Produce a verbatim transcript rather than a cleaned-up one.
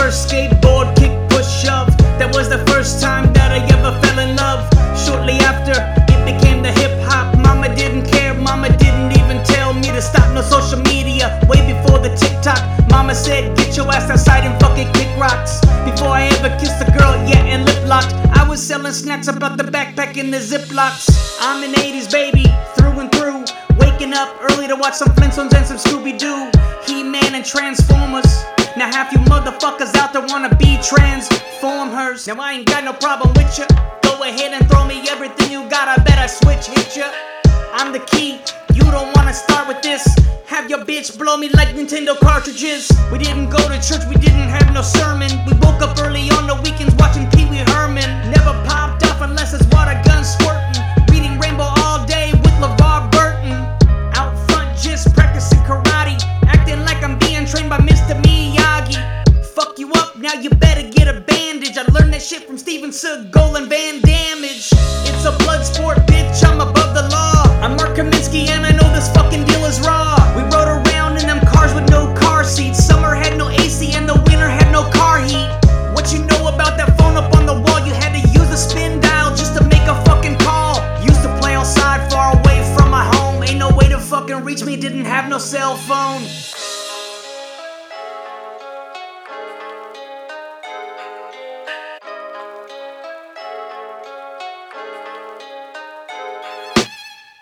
first skateboard, kick, push, shove. That was the first time that I ever fell in love. Shortly after, it became the hip hop. Mama didn't care, mama didn't even tell me to stop. No social media, way before the TikTok. Mama said, get your ass outside and fucking kick rocks. Before I ever kissed a girl, yeah, and lip locked, I was selling snacks about the backpack in the Ziplocs. I'm an eighties baby, through and through. Waking up early to watch some Flintstones and some Scooby-Doo, He-Man and Transformers. Now half you motherfuckers out there wanna be Transformers. Now I ain't got no problem with ya. Go ahead and throw me everything you got, I bet I switch hit ya. I'm the key, you don't wanna start with this. Have your bitch blow me like Nintendo cartridges. We didn't go to church, we didn't have no sermon. We woke up early on the weekends watching Pee Wee Herman. Never popped off unless it's water gun squirting. Reading Rainbow all day with LeVar Burton. Out front just practicing karate, acting like I'm being trained by Mister Miyagi. Fuck you up, now you better get a bandage. I learned that shit from Steven Seagal and Van Damage. It's a blood sport, bitch, I'm above the law. I'm Mark Kaminsky and I know this fucking deal is raw. We rode around in them cars with no car seats. Summer had no A C and the winter had no car heat. What you know about that phone up on the wall? You had to use a spin dial just to make a fucking call. Used to play outside far away from my home. Ain't no way to fucking reach me, didn't have no cell phone.